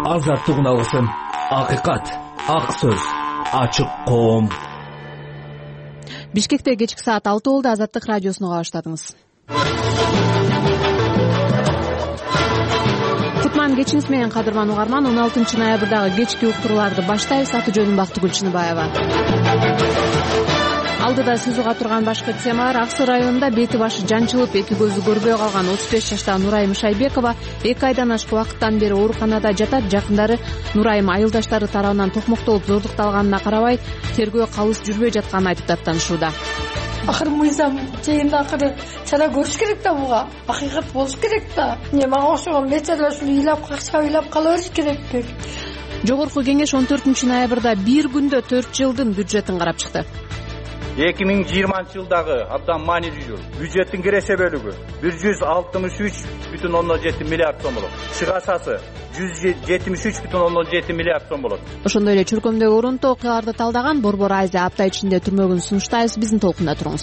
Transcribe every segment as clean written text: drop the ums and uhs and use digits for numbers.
азаттык үналысын, акыйкат, ак сөз, ачык коом. Бишкекте кечки саат 6 болду. Азаттык радиосуна баштадыңыз. Кутман кечиңиз менен, кадырман угарман. 16 ноябрдагы кечки уктурууларды баштайбыз. Аты жөнүм Бактыгүл Чыныбаева. Алдыда сөз уга турган башкы темалар: Ак Суу районунда бети башы жанчылып, эки көзү көрбөй калган 35 жаштагы Нурайым Шайбекова 2 айдан ашык убакыттан бери ооруканада жатат. Жакындары Нурайым айылдаштары тарабынан токмоктолуп зордукталганына карабай, тергөө калыс жүрбөй жатканын айтып даттанышууда. Акыры мыйзам жайында акыры чара көрүш керек да, буга акыйкат болуш керек да. Мага окшогон бечара ушул ыйлап какча ыйлап кала бериш керекпи? Жогорку кеңеш 14 ноябрда бир күндө 4 жылдын бюджетин карап чыкты. 2020 жылдагы абдан маанилүү бюджеттин киреше бөлүгү 163,7 миллиард сом болот. Чыгашасы 173,7 миллиард сом болот. Ошондой эле чуркөмдөгү орунтуу окуяларды талдаган Борбор Азия апта ичинде түрмөгүн сунуштайбыз. Биздин толкунда туруңуз.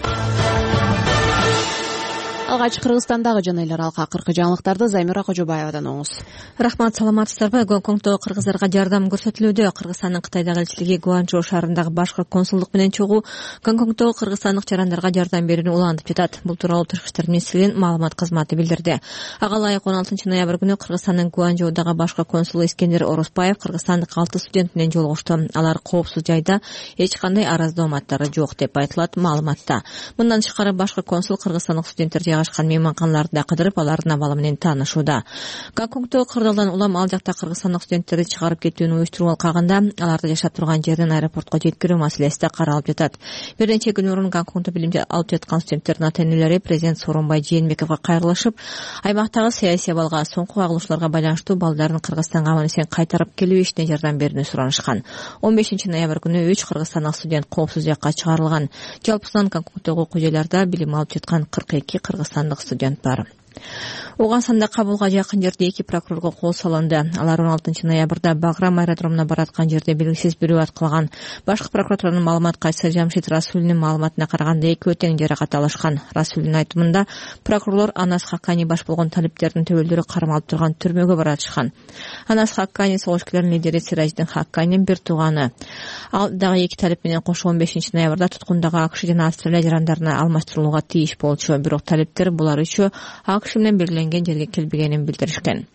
Алгач Кыргызстандагы жана эл аралык акыркы жаңылыктарды Займира Кожобаевадан оңуз. Рахмат, саламатсыздарбы? Гонконгдо кыргыздарга жардам көрсөтүлүүдө. Кыргызстандын Кытайдагы элчилиги Гуанчжоу шаарындагы башкы консулдук менен чогуу Гонконгдо кыргызстандык жарандарга жардам берүүнү улантып жатат. Бул тууралуу Тышкы иштер министрлигинин маалымат кызматы билдирди. Ага ылайык 16 ноябрь күнү Кыргызстандын Гуанчжоудагы башкы консулу Искендер Ороспаев кыргызстандык 6 студент менен жолугушту. Алар коопсуз жайда, эч кандай араздоо аттары жок деп айтылат маалыматта. Мындан тышкары башкы консул кыргызстандык студенттер жайгашкан мейманканаларды да кыдырып, алардын абалы менен таанышууда. Гонконгдо кырдаалдан улам ал жакта кыргызстандык студенттерди чыгарып кетүүнү уюштуруп алкагында, аларды жашап турган жерден аэропортко жеткирүү маселеси да каралып жатат. Бир нече күн мурун Гонконгдо билим алып жаткан студенттердин ата-энелери президент Сооронбай Жээнбековго кайрылышып, аймактагы саясий абалга, соңку кагылышууларга байланыштуу балдарын Кыргызстанга аман эсен кайтарып келүү ишине жардам берүүнү суранышкан. 15 ноябрь күнү 3 кыргызстандык студент коопсуз жакка чыгарылган. Жалпысынан Гонконгдогу окуу жайларда билим алып жаткан 42 кыргызстандык студент бар. Угансанда Кабулга жакын жерде 2 прокурорго кол салынды. Алар 16 ноябрда Баграм аэродромуна бараткан жерде белгисиз бирөө аткылган. Башкы прокуратуранын маалымат кайсы Жамшит Расулинин маалыматына караганда экөө тең жаракат алышкан. Расулин айтымында прокурорлор Анас Хаккани баш болгон талиптердин төбөлдөрү кармалып турган түрмөгө баратышкан. Анас Хаккани согушкерлердин лидери Сирадждин Хакканинин бир тууганы. Ал дагы 2 талип менен кошо 15 ноябрда туткундагы АКШ жана Австралия жарандарына алмаштырылууга тийиш болчу. Бирок талиптер булар үчөө АКШ менен белгиленген жерге келбегенин билдиришкен.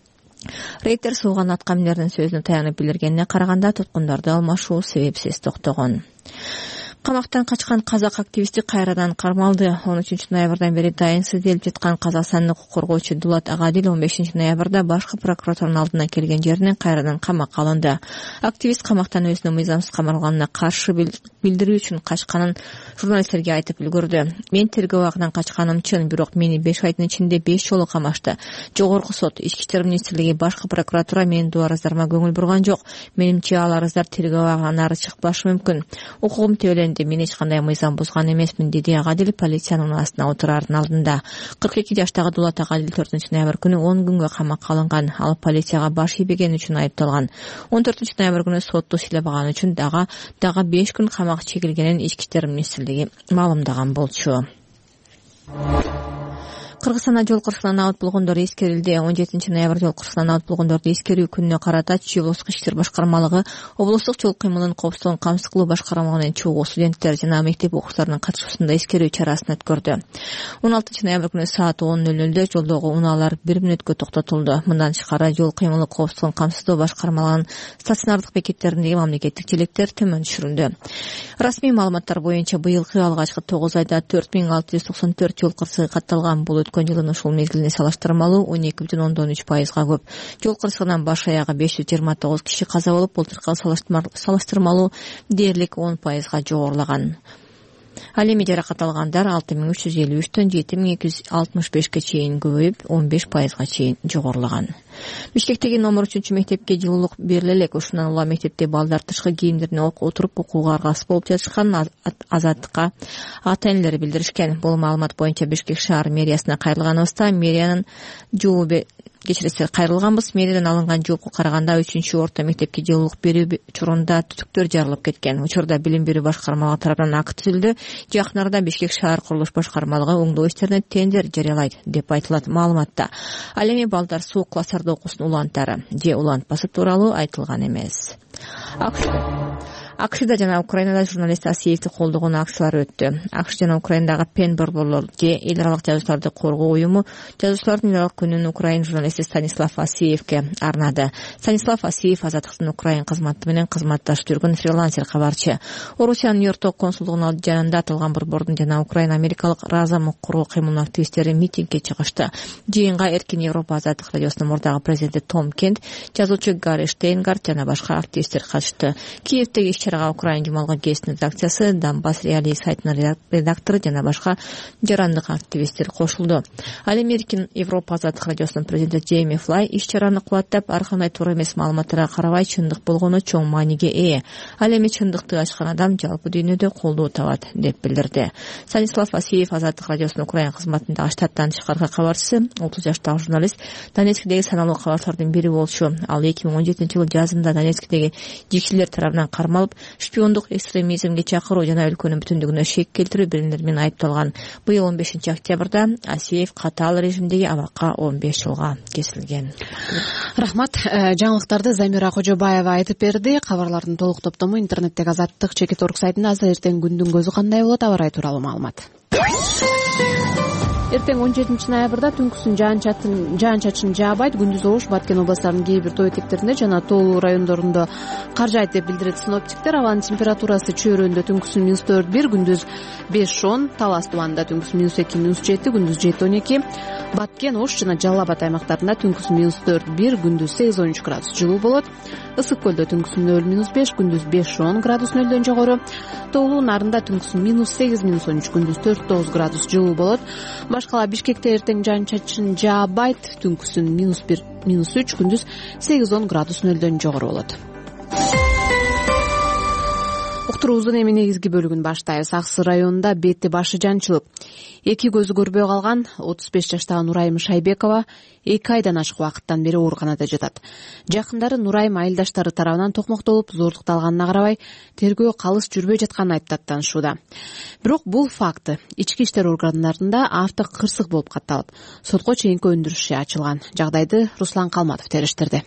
Рейтер сууган аткаминердин сөзүнө таянып билдиргенине караганда туткундарды алмашуу себепсиз токтогон. Камактан качкан казак активисти кайрадан кармалды. 13 ноябрдан бери дайынсыз делип жаткан казакстандык укук коргоочу Дулат Агадил 15 ноябрда башкы прокуратуранын алдына келген жеринен кайрадан камакка алынды. Активист камактан өзүнүн мыйзамсыз камалганына каршы билдирүү үчүн качканын журналисттерге айтып үлгүрдү. Мен тергөө абагынан качканым чын, бирок мени 5 айдын ичинде 5 жолу камашты. Жогорку сот, Ички иштер министрлиги, башкы прокуратура менин дуу арыздарыма көңүл бурган жок. Менимче ал арыздар тергөө абагынан ары чыкпашы мүмкүн. Укугум тебеленди. Мен эч кандай мыйзам бузган эмесмин, деди Агадил полициянын астына отурардын алдында. 42 жаштагы Дулат Агадил 4 ноябрь күнү 10 күнгө камакка алынган. Ал полицияга баш ийбеген үчүн айыпталган. 14 ноябрь күнү сотту сыйлабаган үчүн дагы 5 күн камак чегилгенин Ички иштер министрлиги маалымдаган болчу. Кыргызстанда жол кырсыгынан абыт болгондор эскерилди. 17 ноябрь жол кырсыгынан абыт болгондорду эскерүү күнүнө карата Чүй облустук иштер башкармалыгы облустук жол кыймылынын коопсуздугун камсыз кылуу башкармалыгы менен чогуу студенттер жана мектеп окуучуларынын катышуусунда эскерүү чарасын өткөрдү. 16 ноябрь күнү саат 10:00 жолдогу унаалар 1 мүнөткө токтотулду. Мындан тышкары жол кыймылы коопсуздугун камсыздоо башкармалыгынын стационардык бекеттериндеги мамлекеттик желектер төмөн түшүрүлдү. Расмий маалыматтар боюнча быйылкы алгачкы 9 айда 4694 жол кырсыгы катталган. Бул өткөн жылдын ушул мезгилине салыштырмалуу 12,3%-га көп. Жол кырсыгынан баш аягы 529 киши каза болуп, былтыркыга салыштырмалуу дээрлик 10%-га жогорулаган. Ал эми жаракат алгандар 6353-төн 7265-ке чейин көбөйүп, 15%-га чейин жогорулаган. Бишкектеги номер 3 мектепке жылуулук бериле элек. Ушундан улам мектепте балдар тышкы кийимдерин отуруп окууга аргасыз болуп жатышканын Азаттыкка ата-энелери билдиришкен. Бул маалымат боюнча Бишкек шаар мэриясына кайрылганыбызда мэриянын жообу кайрылганбыз. Мэриядан алынган жоопко караганда 3-орто мектепке жылуулук берүү учурунда түтүктөр жарылып кеткен. Учурда билим берүү башкармалыгы тарабынан акт түзүлдү. Жакын арада Бишкек шаар курулуш башкармалыгы оңдоо иштерине тендер жарыялайт деп айтылат маалыматта. Ал эми балдар суук класстарда окуусун улантары же улантпасы тууралуу айтылган эмес. АКШда жана Украинада журналист Асиевди колдогон акциялар өттү. АКШ жана Украинадагы Пен борборлор же эл аралык жазуучуларды коргоо уюму жазуучулардын эл аралык күнүн Украин журналисти Станислав Асиевге арнады. Станислав Асиев азаттыктын Украин кызматы менен кызматташып жүргөн фрилансер кабарчы. Орусиянын Нью-Йорктогу консулдугунун жанында аталган борбордун жана Украин америкалык Разам коргоо кыймылынын активисттери митингге чыгышты. Жыйынга Эркин Европа азаттык радиосунун мурдагы президенти Том Кент, жазуучу Гарри Штейнгард жана башка активисттер катышты. Киевдеги иш-чарага Украин жумалган гезитинин редакциясы, Донбасс Реалии сайтынын редактору жана башка жарандык активисттер кошулду. Ал эми Эркин Европа азаттык радиосунун президенти Джейми Флай иш-чараны кубаттап, ар кандай туура эмес маалыматтарга карабай чындык болгону чоң мааниге ээ. Ал эми чындыкты ачкан адам жалпы дүйнөдө колдоо табат деп билдирди. Станислав Асиев азаттык радиосунун Украин кызматындагы штаттан тышкары кабарчысы, 30 жаштагы журналист, Донецктеги саналуу кабарчылардын бири болчу. Ал 2017-жылы жазында Донецктеги жекчилер тарабынан кармалып, шпиондук экстремизмге чакыруу жана өлкөнүн бүтүндүгүнө шек келтирүү беренелери менен айыпталган. Быйыл 15 октябрда Асиев катаал режимдеги абакка 15 жылга кесилген. Рахмат. Жаңылыктарды Замира Кожобаева айтып берди. Кабарлардын толук топтому интернеттеги Азаттык.org сайтында азыр эртең күндүн көзү кандай болот, аба ырайы тууралуу маалымат. Эртең 17 ноябрда түнкүсүн жаан-чачын жаабайт, күндүз ош Баткен областарынын кээ бир тоо этектеринде жана тоолуу райондорунда кар жаайт деп билдирет синоптиктер. Абанын температурасы чөйрөндө түнкүсүн -4-1, күндүз 5-10, Талас тубанында түнкүсүн -2, -7, күндүз 7-12, Баткен, Ош жана Жалал Абад аймактарында түнкүсүн -4-1, күндүз 8-13 градус жылуу болот. Ысык көлдө түнкүсүн 0-5, күндүз 5-10 градус нөлдөн жогору. Тоолуу Нарында түнкүсүн -8-13, күндүз 4-9 градус жылуу болот. Башкала Бишкекте эртең жаан-чачын жаабайт, түнкүсүн -1, -3, күндүз 8-10 градус нөлдөн жогору болот. Уктуруубуздун эми негизги бөлүгүн баштайбыз. Аксы районунда бети башы жанчылып, эки көзү көрбөй калган 35 жаштагы Нурайым Шайбекова 2 айдан ашык убакыттан бери ооруканада жатат. Жакындары Нурайым айылдаштары тарабынан токмоктолуп, зордукталганына карабай, тергөө калыс жүрбөй жатканын айтып даттанышууда. Бирок бул факты ички иштер органдарында автокырсык болуп катталып, сотко чейинки өндүрүш ачылган. Жагдайды Руслан Калматов териштирди.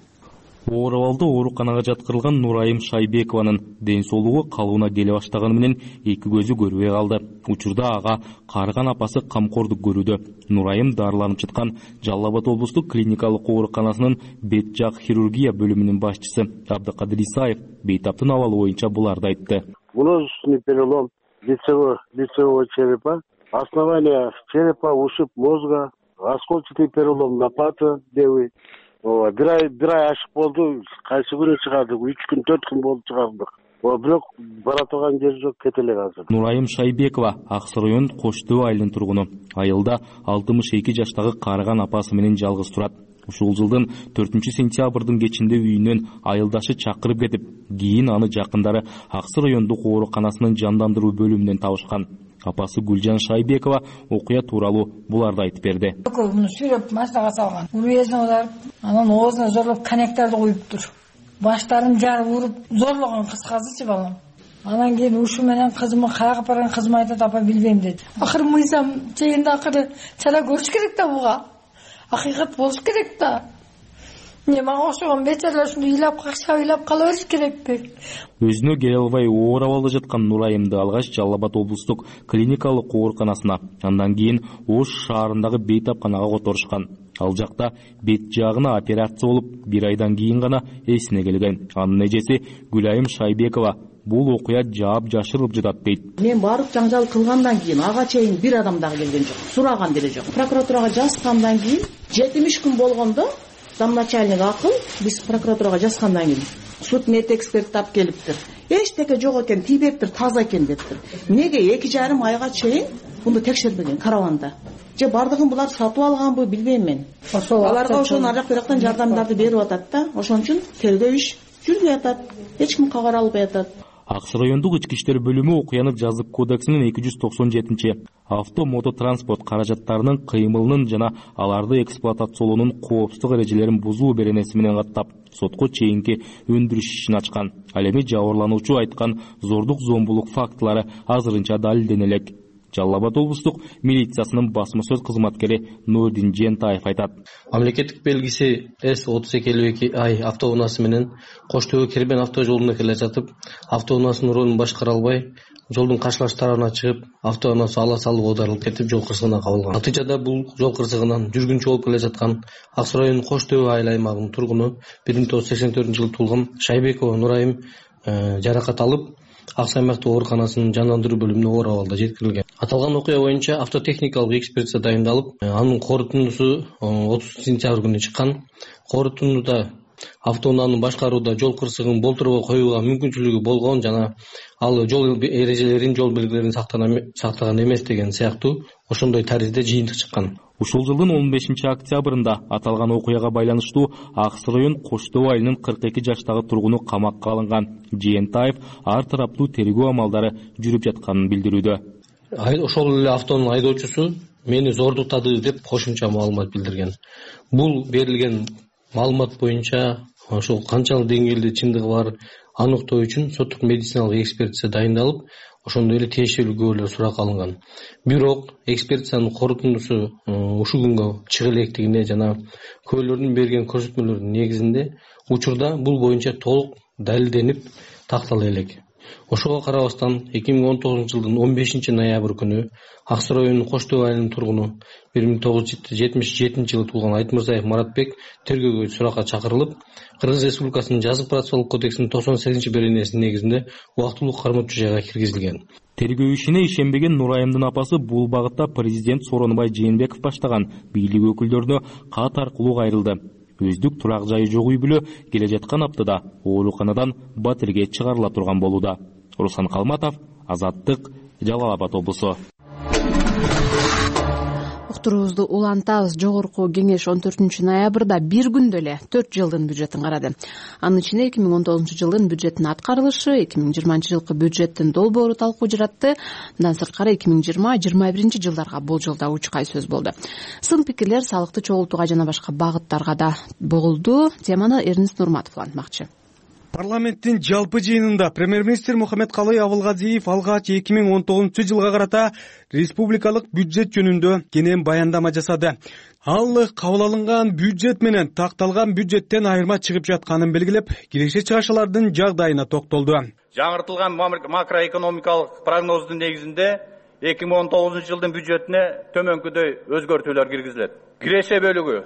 Оор абалда ооруканага жаткырылган Нурайым Шайбекованын ден соолугу калыбына келе баштаганы менен эки көзү көрбөй калды. Учурда ага карыган апасы камкордук көрүүдө. Нурайым дарыланып жаткан Жалал Абад облустук клиникалык ооруканасынын бет жак хирургия бөлүмүнүн башчысы Абдыкадыр Исаев бейтаптын абалы боюнча буларды айтты. Множественный перелом лицевого черепа, основание черепа, ушиб мозга, осколчатый перелом лопаты левый. Бир ай ашык болду, кайсы күнү чыгардык, 3 күн 4 күн болуп чыгардык. Бирок бара турган жери жок, кете элек азыр. Нурайым Шайбекова Аксы районунун Коштөө айылынын тургуну. Айылда 62 жаштагы карыган апасы менен жалгыз турат. Ушул жылдын 4-сентябрдын кечинде үйүнөн айылдашы чакырып кетип, кийин аны жакындары Аксы райондук ооруканасынын жандандыруу бөлүмүнөн табышкан. Апасы Гүлжан Шайбекова окуя тууралуу буларды айтып берди. Муну сүйрөп машинага салган. Уруезин ударып, анан оозуна зорлоп конектарды коюптур. Баштарын жарып уруп зорлогон кыскасычы балам. Анан кийин ушу менен кызымы каяка барган, кызым айтат, апа билбейм деди. Акыры мыйзам жайында акыры чара көрүш керек да буга. Акыйкат болуш керек да. Мага окшогон бечаралар ушундай ыйлап кала бериш керекпи? Өзүнө келе албай оор абалда жаткан Нурайымды алгач Жалал Абад облустук клиникалык ооруканасына, андан кийин Ош шаарындагы бейтапканага которушкан. Ал жакта бет жагына операция болуп, 1 айдан кийин гана эсине келген. Анын эжеси Гүлайым Шайбекова бул окуя жаап жашырылып жатат дейт. Мен барып жаңжал кылгандан кийин ага чейин бир адам дагы келген жок, сураган деле жок. Прокуратурага жазгандан кийин 70 күн болгондо замначальник акыл биз прокуратурага жазгандан кийин суд мед эксперт алып келиптир. Эчтеке жок экен, тийбептир, таза экен дептир. Неге 2,5 айга чейин муну текшербеген караванда? Же бардыгын булар сатып алганбы билбейм мен. Аларга ошону ар жак бирактан жардамдарды берип атат да, ошон үчүн тергөө иш жүрбөй атат. Эч ким кабар албай атат. Аксы райондук ички иштер бөлүмү окуяны жазык кодексинин 297 авто мототранспорт каражаттарынын кыймылынын жана аларды эксплуатациялоонун коопсуздук эрежелерин бузуу беренеси менен каттап сотко чейинки өндүрүш ишин ачкан. Ал эми жабырлануучу айткан зордук зомбулук фактылары азырынча далилдене элек. Жалал Абад облустук милициясынын басма сөз кызматкери Нурдин Жентаев айтат. Мамлекеттик белгиси С-3052 автоунаасы менен Кош Төбө Кербен автожолуна келе жатып, автоунаасынын ролун башкара албай, жолдун каршылаш тарабына чыгып, автоунаасы ала салып оодарылып кетип, жол кырсыгына кабылган. Натыйжада бул жол кырсыгынан жүргүнчү болуп келе жаткан Аксы районунун Кош Төбө айыл аймагынын тургуну 1984-жылы туулган Шайбекова Нурайым жаракат алып, Аксы аймактык ооруканасынын жандандыруу бөлүмүнө оор абалда жеткирилген. Аталган окуя боюнча автотехникалык экспертиза дайындалып, анын корутундусу 30-сентябрь күнү чыккан. Корутундуда автоунааны башкарууда жол кырсыгын болтурбой коюуга мүмкүнчүлүгү болгон жана ал жол эрежелерин, жол белгилерин сактаган эмес деген сыяктуу ошондой таризде жыйынтык чыккан. Ушул жылдын 15-октябрында аталган окуяга байланыштуу Аксы район Кош Төбө айылынын 42 жаштагы тургуну камакка алынган. Жентаев ар тараптуу тергөө амалдары жүрүп жатканын билдирүүдө. Ошол эле автонун айдоочусу мени зордуктады деп кошумча маалымат билдирген. Бул берилген маалымат боюнча ошол канчалык деңгээлде чындыгы бар аныктоо үчүн соттук медициналык экспертиза дайындалып, ошондой эле тиешелүү күбөлөр суракка алынган. Бирок экспертизанын корутундусу ушул күнгө чыга электигине жана күбөлөрдүн берген көрсөтмөлөрүнүн негизинде учурда бул боюнча толук далилденип тактала элек. Ошого карабастан 2019-жылдын 15-ноябрь күнү Аксы районунун Кош Төбө айылынын тургуну 1977-жылы туулган Айтмырзаев Маратбек тергөөгө суракка чакырылып, Кыргыз Республикасынын жазык процессуалдык кодексинин 98-беренесинин негизинде убактылуу кармоочу жайга киргизилген. Тергөө ишине ишенбеген Нурайымдын апасы бул багытта президент Сооронбай Жээнбеков баштаган бийлик өкүлдөрүнө кат аркылуу кайрылды. Өздүк турак жайы жок үй бүлө келе жаткан аптада ооруканадан Батирге чыгарыла турган болууда. Руслан Калматов, Азаттык, Жалал Абад облусу. Уктуруубузду улантабыз. Жогорку кеңеш 14-ноябрда бир күндө эле 4 жылдын бюджетин карады. Анын ичинде 2019-жылдын бюджеттин аткарылышы, 2020-жылкы бюджеттин долбоору талкуу жаратты. Мындан сырткары 2020-2021 жылдарга болжолдоо учкай сөз болду. Сын пикирлер салыкты чогултууга жана башка багыттарга да болду. Теманы Эрнест Нурматов улантмакчы. Парламенттин жалпы жыйынында премьер-министр Мухаммедкалый Абылгазиев алгач 2019-жылга карата республикалык бюджет жөнүндө кенен баяндама жасады. Ал кабыл алынган бюджет менен такталган бюджеттен айырма чыгып жатканын белгилеп, киреше чыгашалардын жагдайына токтолду. Жаңыртылган макроэкономикалык прогноздун негизинде 2019-жылдын бюджетине төмөнкүдөй өзгөртүүлөр киргизилет. Киреше бөлүгү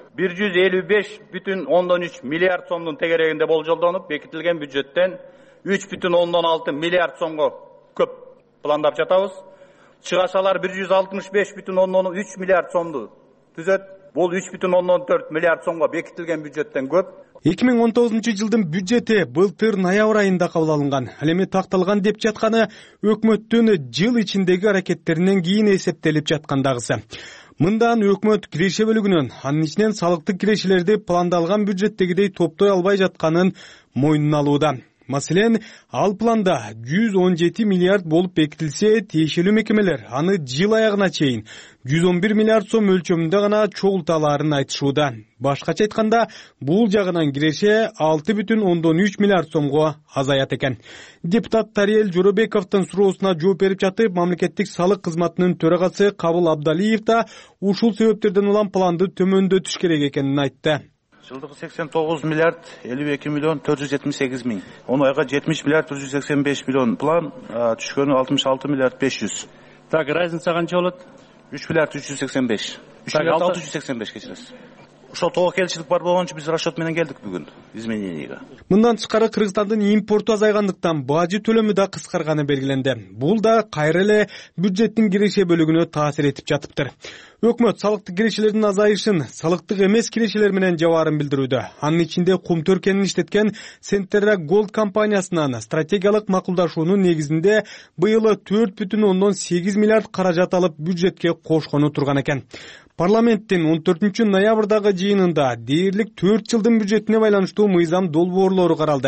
155,3 миллиард сомдун тегерегинде болжолдонуп, бекитилген бюджеттен 3,6 миллиард сомго көп пландап жатабыз. Чыгашалар 165,3 миллиард сомду түзөт. Бул 3,4 миллиард сомго бекитилген бюджеттен көп. 2019-жылдын бюджети былтыр ноябрь айында кабыл алынган. Ал эми такталган деп жатканы өкмөттүн жыл ичиндеги аракеттеринен кийин эсептелип жаткандагысы. Мындан өкмөт киреше бөлүгүнөн, анын ичинен салыктык кирешелерди пландалган бюджеттегидей топтой албай жатканын мойнуна алууда. Маселен, ал планда 117 миллиард болуп бекитилсе, тиешелүү мекемелер аны жыл аягына чейин 111 миллиард сом өлчөмүндө гана чогулталарын айтышууда. Башкача айтканда, бул жагынан киреше 6,3 миллиард сомго азаят экен. Депутат Тариел Жоробековдун суроосуна жооп берип жатып, мамлекеттик салык кызматынын төрагасы Кабыл Абдалиев да ушул себептерден улам планды төмөндөтүш керек экенин айтты. Жылдығы 89 миллиард 52 миллион 478 миң. Оны айға 70 миллиард 485 миллион план, түшкені 66 миллиард 500. Так, разница қанша болады? 3 миллиард 385. 3 миллиард 685 кечиресиз. Ошол толук келишилик бар болгончо биз расчет менен келдик бүгүн измененияга. Мындан тышкары Кыргызстандын импорту азайгандыктан бажы төлөмү да кыскарганы белгиленди. Бул да кайра эле бюджеттин киреше бөлүгүнө таасир этип жатыптыр. Өкмөт салыктык кирешелердин азайышын салыктык эмес кирешелер менен жабаарын билдирүүдө. Анын ичинде кумтөр кенин иштеткен Centerra Gold компаниясынан стратегиялык макулдашуунун негизинде быйыл 4,8 миллиард каражат алып бюджетке кошкону турган экен. Парламенттин 14-ноябрдагы жыйынында дээрлик 4 жылдын бюджетине байланыштуу мыйзам долбоорлору каралды.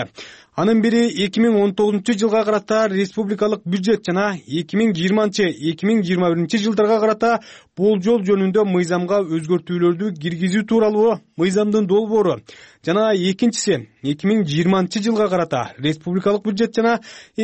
Анын бири 2019 жылга карата республикалык бюджет жана 2020-2021 жылдарга карата болжол жөнүндө мыйзамга өзгөртүүлөрдү киргизүү тууралуу мыйзамдын долбоору жана экинчиси 2020 жылга карата республикалык бюджет жана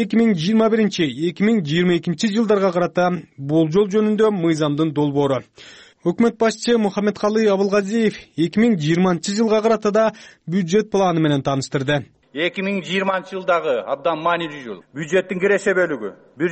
2021-2022 жылдарга карата болжол жөнүндө мыйзамдын долбоору. Өкмөт башчысы Мухаммедкалый Абылгазиев 2020 жылга карата да бюджет планы менен тааныштырды. 2020 жылдагы абдан маанилүү жыл. Бюджеттин киреше бөлүгү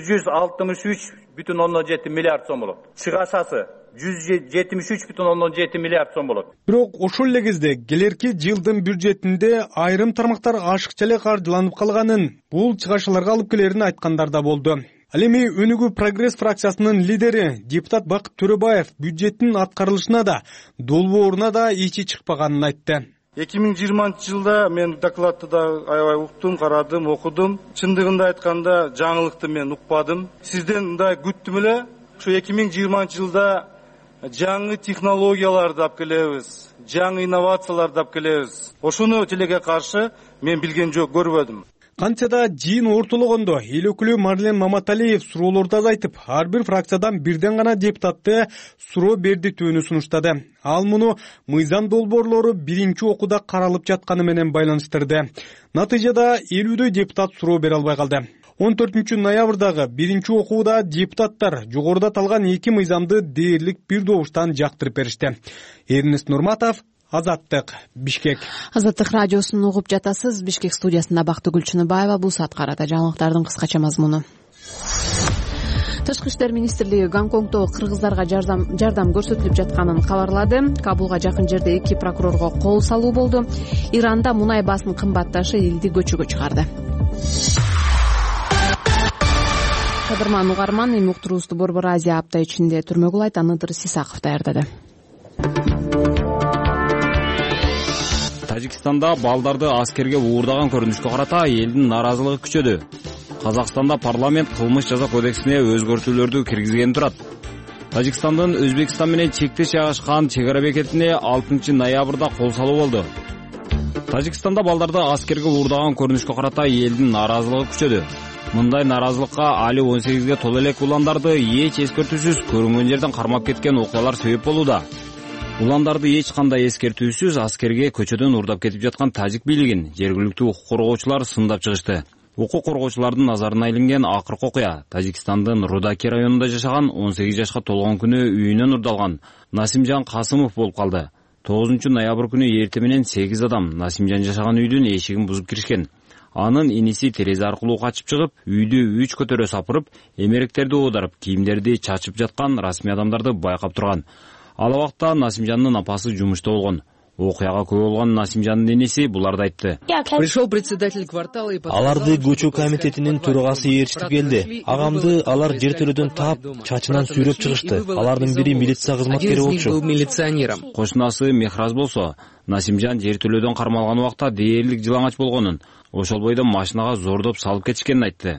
163,7 миллиард сом болот. Чыгашасы 173,7 миллиард сом болот. Бирок ошол эле кезде келерки жылдын бюджетинде айрым тармактар ашыкча эле каржыланып калганын, бул чыгашаларга алып келерин айткандар да болду. Ал эми Өнүгүү Прогресс фракциясынын лидери депутат Бакыт Төрөбаев бюджеттин аткарылышына да, долбооруна да ичи чыкпаганын айтты. 2020 жылда мен докладты да аябай уктум, карадым, окудум. Чындыгында айтканда жаңылыкты мен укпадым. Сизден мындай күттүм эле. Ушу 2020 жылда жаңы технологияларды алып келебиз, жаңы инновацияларды алып келебиз. Ошону тилекке каршы мен билген жок, көрбөдүм. Канча да жыйын ортологондо эл өкүлү Марлен Маматалиев суроолорду азайтып, ар бир фракциядан бирден гана депутатты суроо бердитүүнү сунуштады. Ал муну мыйзам долбоорлору биринчи окууда каралып жатканы менен байланыштырды. Натыйжада 50дөй депутат суроо бере албай калды. 14 ноябрдагы биринчи окууда депутаттар жогоруда аталган эки мыйзамды дээрлик бир добуштан жактырып беришти. Эрнест Нурматов, Азаттык, Бишкек. Азаттык радиосун угуп жатасыз. Бишкек студиясында Бактыгүл Чыныбаева. Бул саат карата жаңылыктардын кыскача мазмуну. Тышкы иштер министрлиги Гонконгдо кыргыздарга жардам көрсөтүлүп жатканын кабарлады. Кабулга жакын жерде эки прокурорго кол салуу болду. Иранда мунай баасынын кымбатташы элди көчөгө чыгарды. Кадырман угарман, эми уктуруубузду Борбор Азия апта ичинде Түрмөгүл Анытыр Сисаков даярдады. Тажикстанда балдарды аскерге уурдаган көрүнүшкө карата элдин наразылыгы күчөдү. Казакстанда парламент кылмыш жаза кодексине өзгөртүүлөрдү киргизген турат. Тажикстандын Өзбекстан менен чектеш жайгашкан чек ара бекетине 6 ноябрда кол салуу болду. Тажикстанда балдарды аскерге уурдаган көрүнүшкө карата элдин наразылыгы күчөдү. Мындай наразылыкка али 18ге толо элек уландарды эч эскертүүсүз көрүнгөн жерден кармап кеткен окуялар себеп болууда. Уландарды эч кандай эскертүүсүз аскерге көчөдөн уурдап кетип жаткан тажик бийлигин жергиликтүү укук коргоочулар сындап чыгышты. Укук коргоочулардын назарына илинген акыркы окуя Тажикстандын Рудаки районунда жашаган 18 жашка толгон күнү үйүнөн уурдалган Насимжан Касымов болуп калды. 9 ноябрь күнү эртең менен 8 адам Насимжан жашаган үйдүн эшигин бузуп киришкен. Анын иниси терезе аркылуу качып чыгып, үйдү 3 көтөрө сапырып, эмеректерди оодарып, кийимдерди чачып жаткан расмий адамдарды байкап турган. Ал убакта Насимжандын апасы жумушта болгон. Окуяга күбө болгон Насимжандын иниси буларды айтты. Пришел председатель квартала и аларды көчө комитетинин төрагасы ээрчитип келди. Агамды алар жер төлөдөн таап, чачынан сүйрөп чыгышты. Алардын бири милиция кызматкери болчу. Кошунасы Мехраз болсо, Насимжан жер төлөөдөн кармалган убакта дээрлик жылаңач болгонун, ошол бойдо машинага зордоп салып кетишкенин айтты.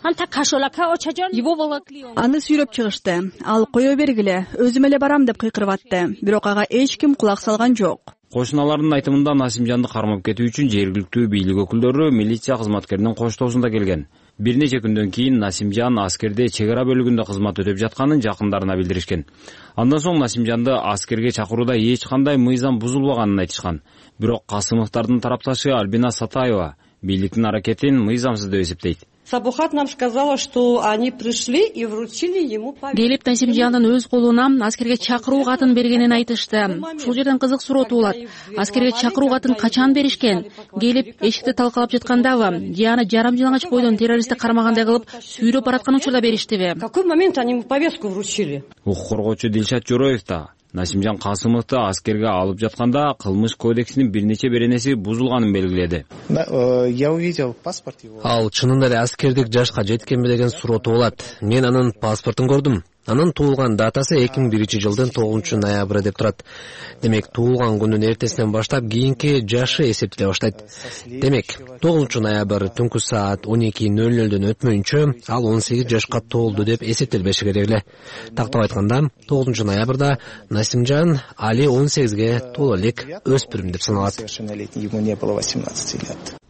Аны сүйрөп чыгышты. Ал кое бергиле, өзүм эле барам деп кыйкырып атты. Бирок ага эч ким кулак салган жок. Кошуналардын айтымында Насимжанды кармап кетүү үчүн жергиликтүү бийлик өкүлдөрү милиция кызматкеринин коштоосунда келген. Бир нече күндөн кийин Насимжан аскерде чек ара бөлүгүндө кызмат өтөп жатканын жакындарына билдиришкен. Андан соң Насимжанды аскерге чакырууда эч кандай мыйзам бузулбаганын айтышкан. Бирок Касымовдардын тарапташы Альбина Сатаева бийликтин аракетин мыйзамсыз деп эсептейт. Сабухат нам сказала, что они пришли и вручили ему повестку. Келип Насимжандын өз колуна аскерге чакыруу катын бергенин айтышты. Ушул жерден кызык суроо туулат. Аскерге чакыруу катын качан беришкен? Келип эшикти талкалап жаткандабы? Же аны жарым жылаңач бойдон террористти кармагандай кылып сүйрөп бараткан учурда бериштиби? В какой момент они ему повестку вручили? Укук коргоочу Дилшат Жороев да Насимжан Касымовду аскерге алып жатканда кылмыш кодексинин бир нече беренеси бузулганын белгиледи. Я увидел паспорт его. Ал чынында эле аскердик жашка жеткенби деген суроо туулат. Мен анын паспортун көрдүм. Анын туулган датасы 2001 жылдын 9 ноябрь деп турат. Демек, туулган күнүн эртесинен баштап кийинки жашы эсептеле баштайт. Демек, 9 ноябрь түнкү саат 12:00дөн өтмөйүнчө ал 18 жашка толду деп эсептелбеши керек эле. Тактап айтканда, 9 ноябрда Насимжан али 18ге толо элек өспүрүм деп саналат.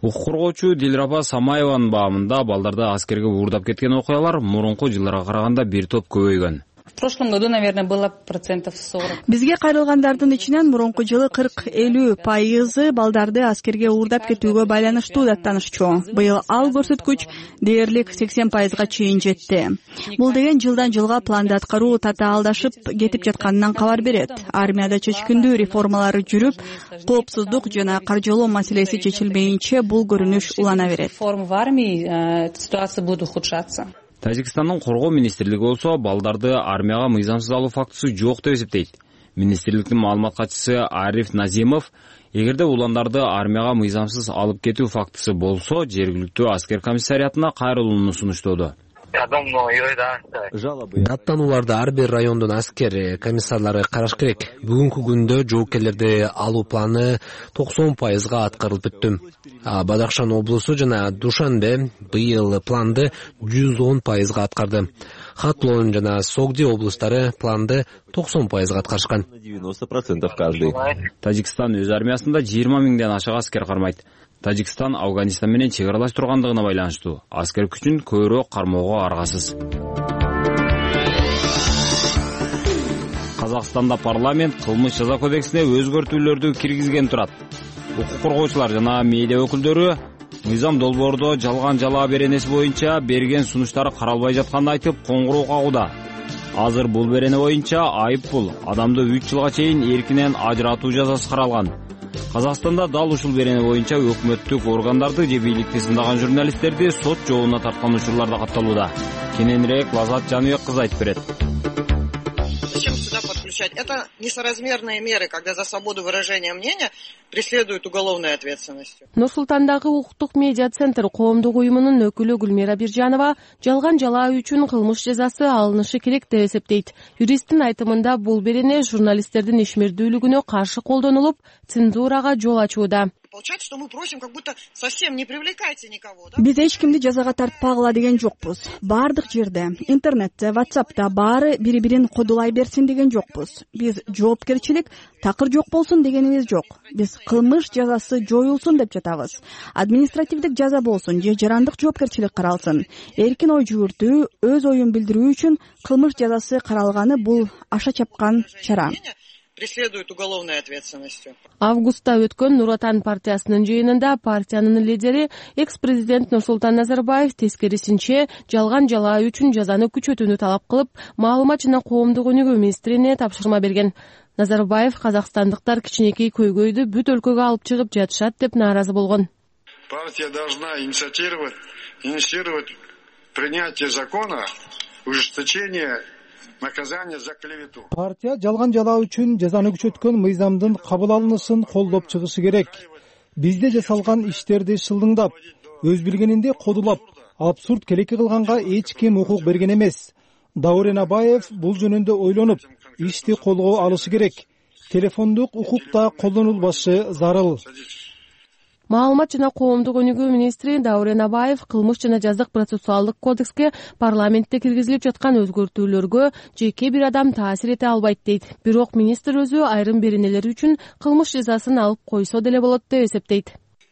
Укук коргоочу Дилрапа Самаеванын баамында балдарды аскерге уурдап кеткен окуялар мурунку жылдарга караганда бир топ көбөйгөн. В прошлом году, наверное, было 40%. Бизге кайрылгандардын ичинен мурунку жылы 40-50% балдарды аскерге уурдап кетүүгө байланыштуу деп танышчу. Быйыл ал көрсөткүч дээрлик 80%га чейин жетти. Бул деген жылдан жылга планды аткаруу татаалдашып кетип жатканынан кабар берет. Армияда чечкиндүү реформалары жүрүп, коопсуздук жана каржылоо маселеси чечилмейинче бул көрүнүш улана берет. Реформ в армии, ситуация будет ухудшаться. Тажикстандын коргоо министрлиги болсо балдарды армияга мыйзамсыз алуу фактысы жок деп эсептейт. Министрликтин маалымат катчысы Ариф Назимов, эгерде уландарды армияга мыйзамсыз алып кетүү фактысы болсо, жергиликтүү аскер комиссариатына кайрылууну сунуштоодо. Даттанууларды ар бир райондун аскер комиссарлары караш керек. Бүгүнкү күндө жоопкерлерди алуу планы 90%га аткарылып бүттү. Бадахшан облусу жана Душанбе быйыл планды 110%га аткарды. Хатлон жана Согди облустары планды 90%га аткарышкан. 90% каждый. Тажикстан өз армиясында 20 миңден ашык аскер кармайт. Тажикстан Афганистан менен чек аралаш тургандыгына байланыштуу аскер күчүн көбүрөөк кармоого аргасыз. Казакстанда парламент кылмыш жаза кодексине өзгөртүүлөрдү киргизген турат. Укук коргоочулар жана медиа өкүлдөрү мыйзам долбоордо жалган жалаа беренеси боюнча берген сунуштары каралбай жатканын айтып коңгуроо кагууда. Азыр бул берене боюнча айып бул адамды 3 жылга чейин эркинен ажыратуу жазасы каралган. Казакстанда дал ушул берене боюнча өкмөттүк органдарды же бийликти сындаган журналисттерди сот жообуна тарткан учурлар да катталууда. Кененирээк Лазат Жаныбек кызы айтып берет. Зачем сюда подключать? Это несоразмерные меры, когда за свободу выражения мнения преследуют уголовной ответственностью. Нур-Султандагы укуктук медиа центр коомдук уюмунун өкүлү Гүлмира Биржанова жалган жалаа үчүн кылмыш жазасы алынышы керек деп эсептейт. Юристтин айтымында бул берене журналисттердин ишмердүүлүгүнө каршы колдонулуп, цензурага жол ачууда. Получается, что мы просим, как будто совсем не привлекайте никого, да? Биз эч кимди жазага тартпагыла деген жокпуз. Бардык жерде, интернетте, WhatsApp'та баары бири-бирин кодулай берсин деген жокпуз. Биз жоопкерчилик такыр жок болсун дегенибиз жок. Биз кылмыш жазасы жоюлсун деп жатабыз. Административдик жаза болсун же жарандык жоопкерчилик каралсын. Эркин ой жүгүртүү, өз оюн билдирүү үчүн кылмыш жазасы каралганы бул аша чапкан чара. Преследуют уголовной ответственностью. Августта өткөн Нур Отан партиясынын жыйынында партиянын лидери экс-президент Нурсултан Назарбаев тескерисинче жалган жалаа үчүн жазаны күчөтүүнү талап кылып, маалымат жана коомдук өнүгүү министрине тапшырма берген. Назарбаев казакстандыктар кичинекей көйгөйдү бүт өлкөгө алып чыгып жатышат деп нааразы болгон. Партия должна инициировать принятие закона ужесточение наказание за клевету. Партия жалган жалаа үчүн жазаны күчөткөн мыйзамдын кабыл алынысын колдоп чыгышы керек. Бизде жасалган иштерди шылдыңдап, өз билгенинде кодулап, абсурд келеке кылганга эч ким укук берген эмес. Даурен Абаев бул жөнүндө ойлонуп, ишти колго алышы керек. Телефондук укук да колдонулбашы зарыл. Маалымат жана коомдук өнүгүү министри Даурен Абаев кылмыш жана жаздык процессуалдык кодекске парламентте киргизилип жаткан өзгөртүүлөргө жеке бир адам таасир эте албайт дейт. Бирок министр өзү айрым беренелер үчүн кылмыш жазасын алып койсо деле болот деп эсептейт.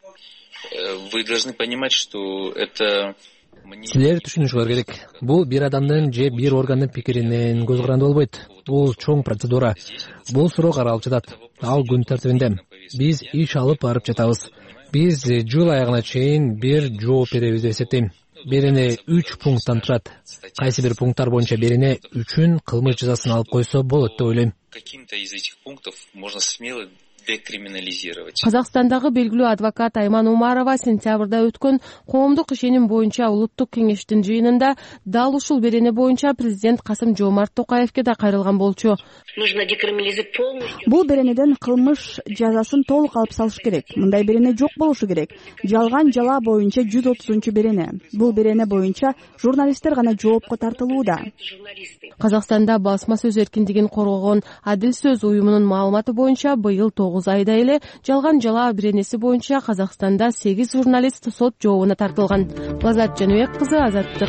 Вы должны понимать, что это Силер түшүнүшүңөр керек. Бул бир адамдын же бир органдын пикиринен көз каранды болбойт. Бул чоң процедура. Бул суроо каралып жатат. Ал күн тартибинде. Биз иш алып барып жатабыз. Биз жыл аягына чейин бир жооп беребиз деп эсептейм. Берене 3 пункттан турат. Кайсы бир пункттар боюнча берене үчүн кылмыш жазасын алып койсо болот деп ойлойм. Каким-то из этих пунктов можно смело декриминализировать. Казакстандагы белгилүү адвокат Айман Умарова сентябрда өткөн коомдук ишеним боюнча улуттук кеңештин жыйынында дал ушул берене боюнча президент Касым-Жомарт Токаевке да кайрылган болчу. Нужно декриминализировать полностью. Бул беренеден кылмыш жазасын толук алып салыш керек. Мындай берене жок болушу керек. Жалган жалаа боюнча 130-берене. Бул берене боюнча журналисттер гана жоопко тартылууда. Казакстанда басма сөз эркиндигин коргогон Адил сөз уюмунун маалыматы боюнча быйыл 9 айда эле жалган жалаа беренеси боюнча Казакстанда 8 журналист сот жообуна тартылган. Лазат Жаныбек кызы, Азаттык.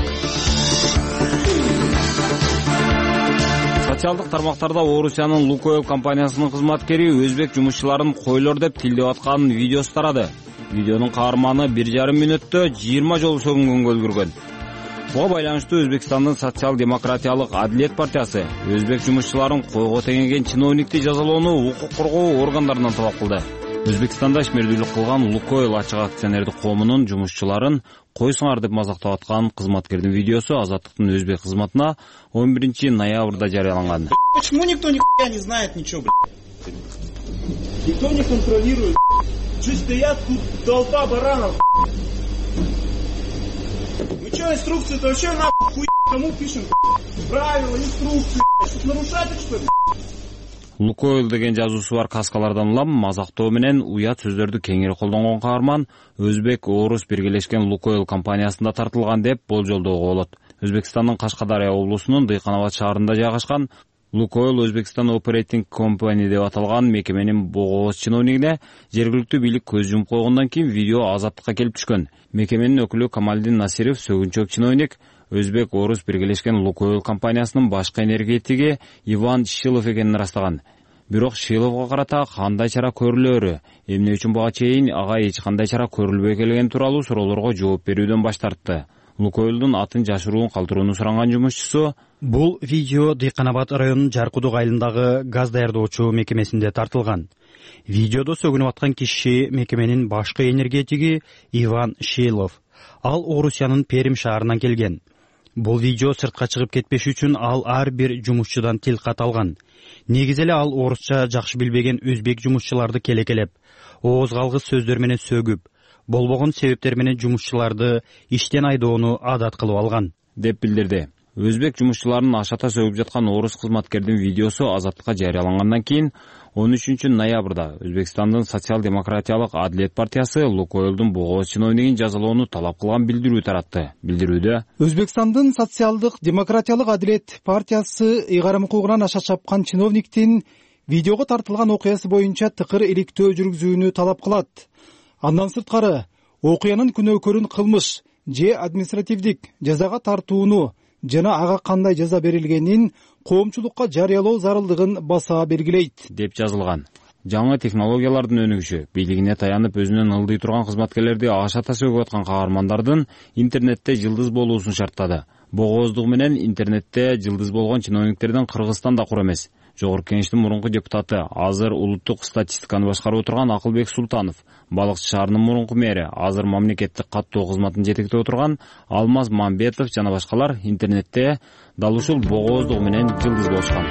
Социалдык тармактарда Орусиянын Лукойл компаниясынын кызматкери өзбек жумушчуларын койлор деп тилдеп аткан видеосу тарады. Видеонун каарманы 1,5 мүнөттө 20 жолу сөгүнгөнгө үлгүргөн. Буга байланыштуу Өзбекстандын социал-демократиялык Адилет партиясы өзбек жумушчуларын койго теңеген чиновникти жазалоону укук коргоо органдарынан талап кылды. Өзбекстанда ишмердүүлүк кылган Лукойл ачык акционердик коомунун жумушчуларын койсуңар деп мазактап аткан кызматкердин видеосу Азаттыктын өзбек кызматына 11 ноябрда жарыяланган. Почему никто нихуя не знает ничего, блядь? Никто не контролирует. Чуть стоят тут толпа баранов. Мы что, инструкцию-то вообще нахуй хуй кому пишем? Правила, инструкции. Что, нарушатель, что ли? Лукойл деген жазуусу бар каскалардан улам мазактоо менен уят сөздөрдү кеңири колдонгон каарман Өзбек Орус биргелешкен Лукойл компаниясында тартылган деп болжолдоого болот. Өзбекстандын Кашкадария облусунун Дыйканабад шаарында жайгашкан Лукойл Өзбекстан Operating Company деп аталган мекеменин богооз чиновнигине жергиликтүү бийлик көз жумуп койгондон кийин видео азаттыкка келип түшкөн. Мекеменин өкүлү Камалдин Насиров сөгүнчөк чиновник Өзбек Орус биргелешкен Лукойл компаниясынын башкы энергетиги Иван Шилов экенин ырастаган. Бирок Шиловго карата кандай чара көрүлөөрү, эмне үчүн буга чейин ага эч кандай чара көрүлбөй келген тууралуу суроолорго жооп берүүдөн баш тартты. Лукойлдун атын жашыруун калтырууну суранган жумушчусу бул видео Дыйканабад районунун Жаркудук айылындагы газ даярдоочу мекемесинде тартылган. Видеодо сөгүнүп аткан киши мекеменин башкы энергетиги Иван Шилов. Ал Орусиянын Перим шаарынан келген. Бул видео сыртка чыгып кетпеш үчүн ал ар бир жумушчудан тил кат алган. Негизи эле ал орусча жакшы билбеген өзбек жумушчуларды келекелеп, ооз калгыс сөздөр менен сөгүп, болбогон себептер менен жумушчуларды иштен айдоону адат кылып алган деп билдирди. Өзбек жумушчуларын ашата сөгүп жаткан орус кызматкердин видеосу азаттыкка жарыялангандан кийин 13 ноябрда Өзбекстандын социал-демократиялык Адилет партиясы Лукойлдун богооз чиновнигин жазалоону талап кылган билдирүү таратты. Билдирүүдө Өзбекстандын социалдык демократиялык Адилет партиясы ыйгарым укугунан аша чапкан чиновниктин видеого тартылган окуясы боюнча тыкыр иликтөө жүргүзүүнү талап кылат. Андан сырткары окуянын күнөөкөрүн кылмыш же административдик жазага тартууну жана ага кандай жаза берилгенин коомчулукка жарыялоо зарылдыгын баса белгилейт деп жазылган. Жаңы технологиялардын өнүгүшү, бийлигине таянып өзүнөн ылдый турган кызматкерлерди ашата сөгүп аткан каармандардын интернетте жылдыз болуусун шарттады. Богооздугу менен интернетте жылдыз болгон чиновниктердин Кыргызстан да кур эмес. Жогорку кеңештин мурунку депутаты, азыр улуттук статистиканы башкарып отурган Акылбек Султанов, Балыкчы шаарынын мурунку мэри, азыр мамлекеттик каттоо кызматын жетектеп отурган Алмаз Мамбетов жана башкалар интернетте дал ушул богооздугу менен жылдыз болушкан.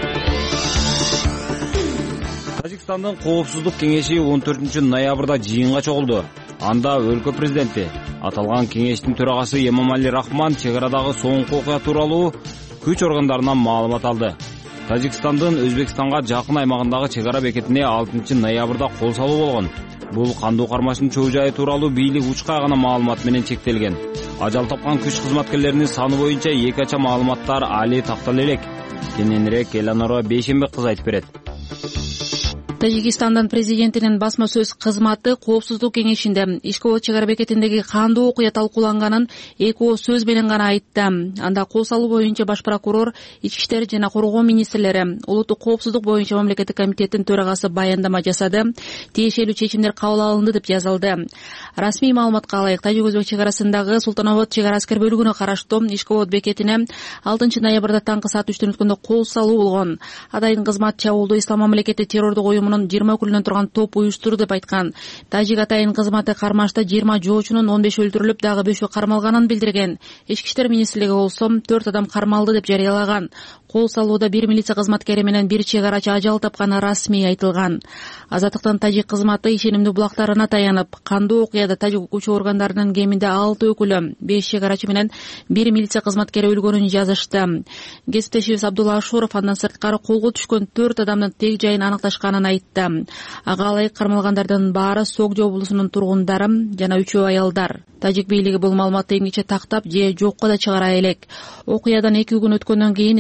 Тажикстандын коопсуздук кеңеши 14 ноябрда жыйынга чогулду. Анда өлкө президенти, аталган кеңештин төрагасы Эмомали Рахман чек арадагы соңку окуя тууралуу күч органдарынан маалымат алды. Тажикстандын Өзбекстанга жакын аймагындагы чек ара бекетине 6 ноябрда кол салуу болгон. Бул кандуу кармаштын чоо жайы тууралуу бийлик учка гана маалымат менен чектелген. Ажал тапкан күч кызматкерлеринин саны боюнча эки ача маалыматтар али тактала элек. Кененирээк Эланора Бейшембек кыз айтып берет. Тажикстандын президентинин басма сөз кызматы коопсуздук кеңешинде Ишкебод чек ара бекетиндеги кандуу окуя талкууланганын эки ооз сөз менен гана айтты. Анда кол салуу боюнча баш прокурор, ички иштер жана коргоо министрлери, улуттук коопсуздук боюнча мамлекеттик комитеттин төрагасы баяндама жасады. Тиешелүү чечимдер кабыл алынды деп жазылды. Расмий маалыматка ылайык, Тажик-Өзбек чек арасындагы Султанобод чек ара аскер бөлүгүнө караштуу Ишкебод бекетине 6 ноябрда таңкы саат 3 өткөндө кол салуу болгон. Атайын кызмат чабуулду Ислам мамлекети террордук уюмунун 20 өкүлүнөн турган топ уюштурду деп айткан. Тажик атайын кызматы кармашта 20 жоочунун 15 өлтүрүлүп, дагы 5 кармалганын билдирген. Ички иштер министрлиги болсо 4 адам кармалды деп жарыялаган. Кол салууда 1 милиция кызматкери менен 1 чек арачы ажал тапканы расмий айтылган. Азаттыктын Тажик кызматы ишенимдүү булактарына таянып, кандуу окуяда Тажик күч органдарынын кеминде 6 өкүлү, 5 чек арачы менен 1 милиция кызматкери өлгөнүн жазышты. Кесиптешибиз Абдулла Ашуров андан сырткары колго түшкөн 4 адамдын тег жайын аныкташканын айтты. Ага ылайык кармалгандардын баары Согжо облусунун тургундары жана 3 аялдар. Тажик бийлиги бул маалыматты эмгиче тактап же жокко да чыгара элек. Окуядан 2 күн өткөндөн кийин Ислам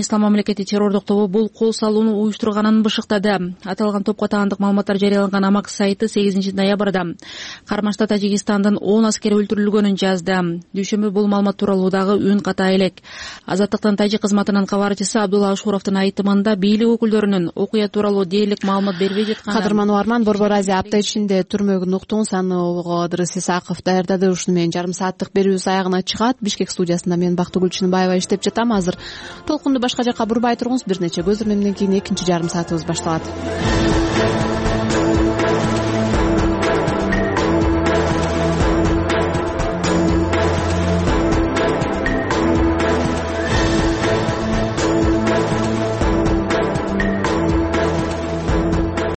мамлекеттик террордук тобу бул кол салууну уюштурганын бышыктады. Аталган топко таандык маалыматтар жарыяланган Амак сайты 8 ноябрда кармашта Тажикстандын 10 аскери өлтүрүлгөнүн жазды. Дүйшөмбү бул маалымат тууралуу дагы үн ката элек. Азаттыктын тажик кызматынын кабарчысы Абдулла Ашуровдун айтымында бийлик өкүлдөрүнүн окуя тууралуу дээрлик маалымат бербей жатканы. Кадырман Уарман, Борбор Азия апта ичинде түрмөгүн уктуң Сануулго Ыдырыс Исаков даярдады. Ушуну менен жарым сааттык берүүбүз аягына чыгат. Бишкек студиясында мен Бактыгүл Чынбаева иштеп жатам. Азыр толкунду башка жакка бурбай туруңуз. Бир нече көзүрмөмдөн кийин экинчи жарым саатыбыз башталат.